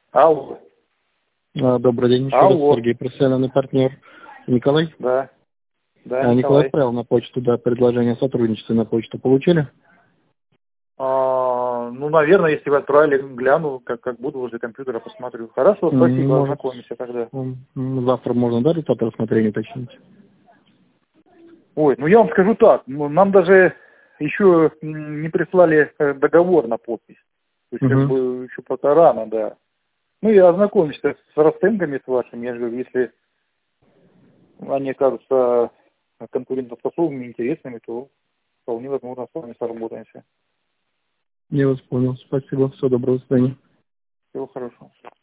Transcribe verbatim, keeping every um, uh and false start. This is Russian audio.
Алло. А, Добрый день, еще Алло. раз Сергей, профессиональный партнер. Николай? Да. Да, А, Николай Николай. отправил на почту, да, предложение о сотрудничестве на почту. Получили? А, ну, наверное, если вы отправили, гляну, как, как буду возле компьютера, посмотрю. Хорошо, спасибо, Может, ознакомимся тогда. м, м, завтра можно, да, результат рассмотрения уточнить? Ой, ну я вам скажу так, ну, нам даже еще м, не прислали э, договор на подпись. То есть, как Угу. бы, еще пока рано, да. Ну, я ознакомлюсь с расценками с вашими, я же говорю, если они окажутся конкурентоспособными, интересными, то вполне возможно с вами сработаемся. Я вас понял. Спасибо. Всего доброго. До свидания. Всего хорошего.